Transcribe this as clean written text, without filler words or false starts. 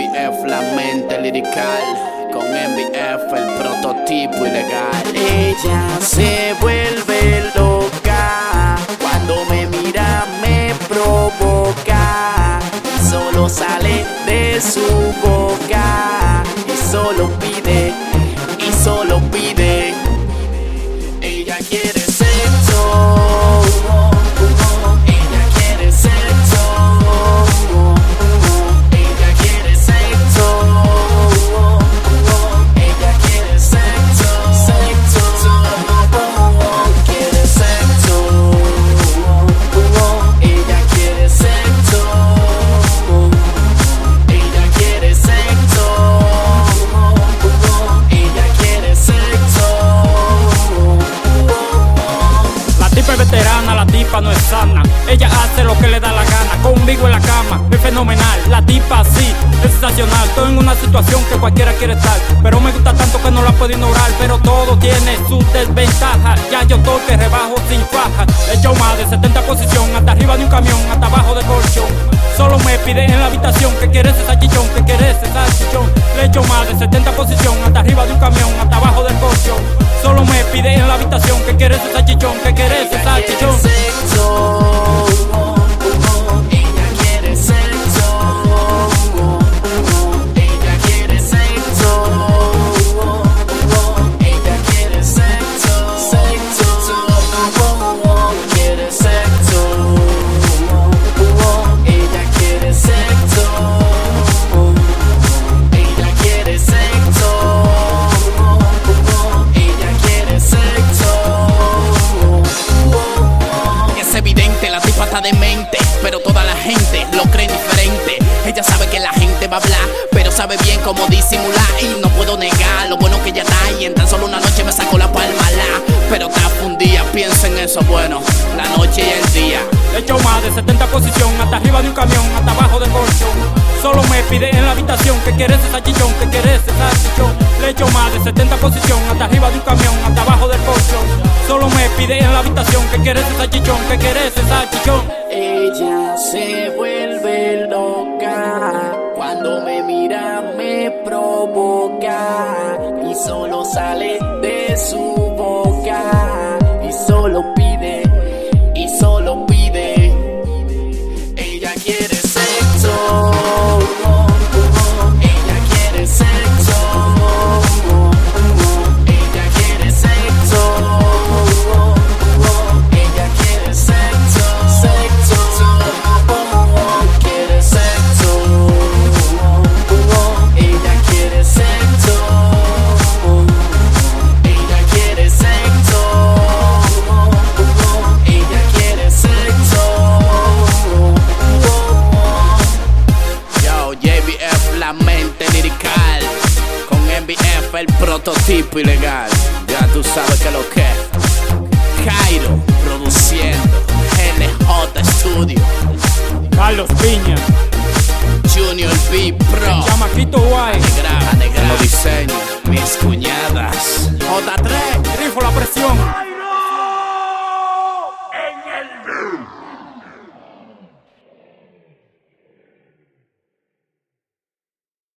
MBF, la mente lirical. Con MBF, el prototipo ilegal. Ella se vuelve loca. Cuando me mira me provoca. Y solo sale de su boca. Y solo pide, y solo pide. Ella quiere sexo. Veterana, la tipa no es sana. Ella hace lo que le da la gana. Conmigo en la cama, es fenomenal. La tipa sí, es sensacional. Estoy en una situación que cualquiera quiere estar, pero me gusta tanto que no la puedo ignorar. Pero todo tiene su desventaja. Ya yo estoy que rebajo sin faja. He hecho más de 70 posición, hasta arriba de un camión, hasta abajo de colchón. Solo me pide en la habitación que quiere ese salchichón, que quiere ese salchichón. Le he hecho más de 70 posición, hasta arriba de un camión, hasta abajo del colchón. Solo me pide en la habitación que quiere ese salchichón, que quiere ese salchichón. Demente, pero toda la gente lo cree diferente. Ella sabe que la gente va a hablar, pero sabe bien cómo disimular. Y no puedo negar lo bueno que ella da. Y en tan solo una noche me sacó la palma la. Pero está fundida, piensa en eso, bueno, la noche y el día. He hecho más de 70 posición, hasta arriba de un camión, hasta abajo del colchón. Solo me pide en la habitación que quiere ese salchichón, que quiere ese salchichón. Le he hecho más de 70 posición, hasta arriba de un camión, hasta abajo del colchón. Solo me pide en la habitación que quiere ese salchichón, que quiere ese salchichón. Ella se vuelve loca. Cuando me mira me provoca. Y solo sale de su boca. Y solo pide, y solo pide. Ella quiere sexo. La mente lirical. Con MBF, el prototipo ilegal. Ya tú sabes que lo que Cairo produciendo, LJ Studio, Carlos Piña, Junior B Pro, Chamaquito Guay, negra, los diseños, mis cuñados.